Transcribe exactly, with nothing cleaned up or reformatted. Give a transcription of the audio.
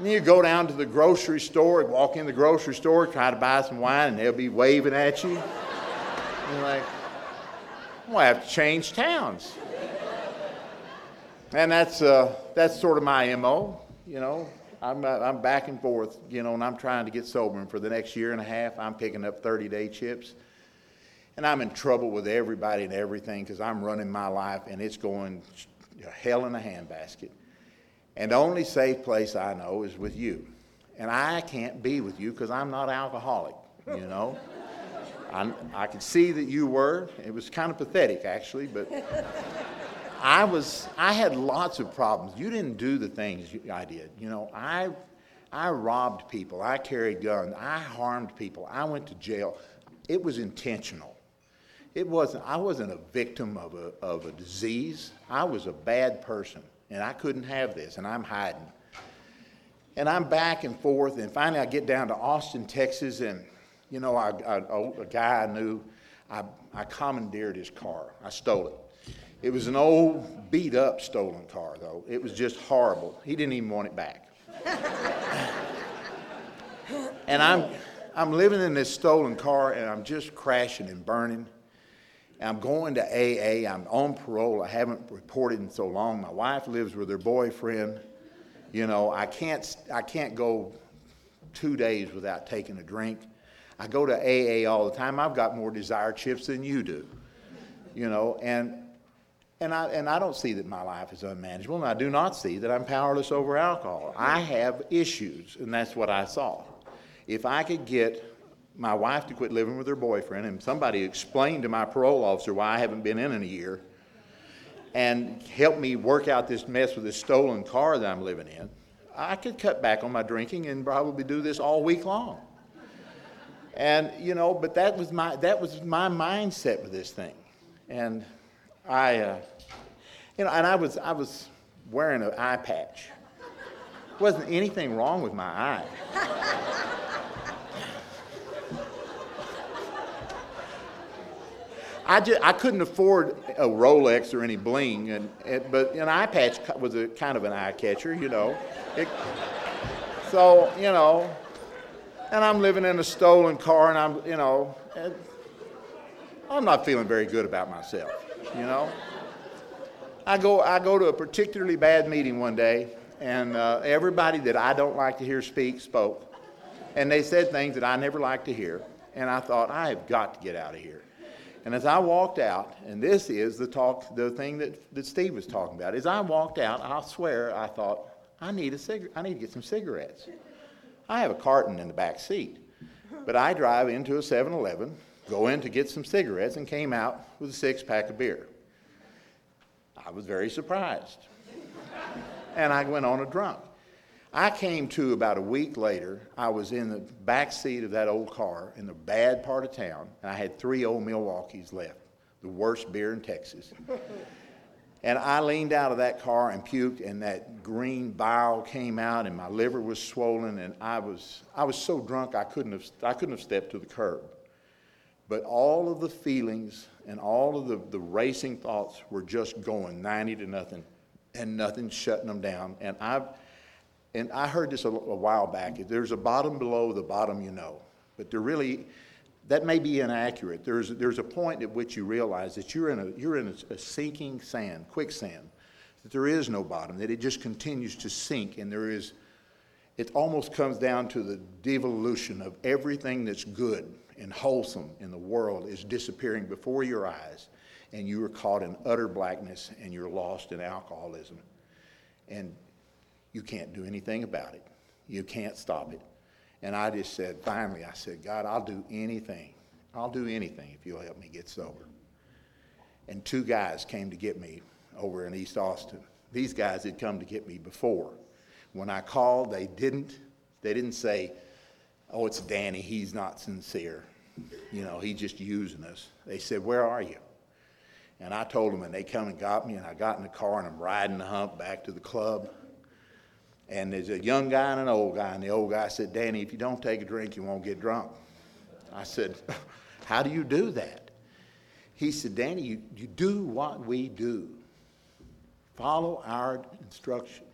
And you go down to the grocery store, walk in the grocery store, try to buy some wine, and they'll be waving at you. And you're like, well, I have to change towns. And that's uh, that's sort of my M O, you know. I'm, uh, I'm back and forth, you know, and I'm trying to get sober. And for the next year and a half, I'm picking up thirty-day chips. And I'm in trouble with everybody and everything because I'm running my life, and it's going hell in a handbasket. And the only safe place I know is with you. And I can't be with you because I'm not alcoholic, you know. I, I could see that you were. It was kind of pathetic, actually, but I was. I had lots of problems. You didn't do the things you, I did. You know, I, I robbed people. I carried guns. I harmed people. I went to jail. It was intentional. It wasn't. I wasn't a victim of a of a disease. I was a bad person. And I couldn't have this, and I'm hiding. And I'm back and forth, and finally I get down to Austin, Texas, and, you know, I, I, a guy I knew, I, I commandeered his car. I stole it. It was an old, beat-up stolen car, though. It was just horrible. He didn't even want it back. And I'm, I'm living in this stolen car, and I'm just crashing and burning. I'm going to A A. I'm on parole. I haven't reported in so long. My wife lives with her boyfriend. You know, I can't I can't go two days without taking a drink. I go to A A all the time. I've got more Desire chips than you do. You know, and and I and I don't see that my life is unmanageable, and I do not see that I'm powerless over alcohol. I have issues, and that's what I saw. If I could get my wife to quit living with her boyfriend, and somebody explained to my parole officer why I haven't been in in a year, and help me work out this mess with this stolen car that I'm living in, I could cut back on my drinking and probably do this all week long. And, you know, but that was my that was my mindset with this thing. And I, uh, you know, and I was I was wearing an eye patch. Wasn't anything wrong with my eye. I, just, I couldn't afford a Rolex or any bling, and, and but an eye patch was a kind of an eye catcher, you know. It, so, you know, and I'm living in a stolen car, and I'm, you know, I'm not feeling very good about myself, you know. I go, I go to a particularly bad meeting one day, and uh, everybody that I don't like to hear speak spoke, and they said things that I never like to hear, and I thought, I have got to get out of here. And as I walked out, and this is the talk, the thing that, that Steve was talking about, as I walked out, I'll swear, I thought, I need a cigarette. I need to get some cigarettes. I have a carton in the back seat, but I drive into a seven eleven, go in to get some cigarettes, and came out with a six-pack of beer. I was very surprised, and I went on a drunk. I came to about a week later. I was in the back seat of that old car in the bad part of town, and I had three old Milwaukees left, the worst beer in Texas. And I leaned out of that car and puked, and that green bile came out, and my liver was swollen, and I was I was so drunk I couldn't have I couldn't have stepped to the curb. But all of the feelings and all of the, the racing thoughts were just going ninety to nothing, and nothing shutting them down. And I've And I heard this a, a while back. If there's a bottom below the bottom, you know. But there really, that may be inaccurate. There's there's a point at which you realize that you're in a you're in a, a sinking sand, quicksand. That there is no bottom. That it just continues to sink, and there is. It almost comes down to the devolution of everything that's good and wholesome in the world is disappearing before your eyes, and you are caught in utter blackness, and you're lost in alcoholism, and you can't do anything about it. You can't stop it. And I just said, finally, I said, God, I'll do anything. I'll do anything if you'll help me get sober. And two guys came to get me over in East Austin. These guys had come to get me before. When I called, they didn't, they didn't say, oh, it's Danny, he's not sincere. You know, he's just using us. They said, where are you? And I told them, and they come and got me, and I got in the car, and I'm riding the hump back to the club. And there's a young guy and an old guy, and the old guy said, Danny, if you don't take a drink, you won't get drunk. I said, how do you do that? He said, Danny, you, you do what we do. Follow our instructions.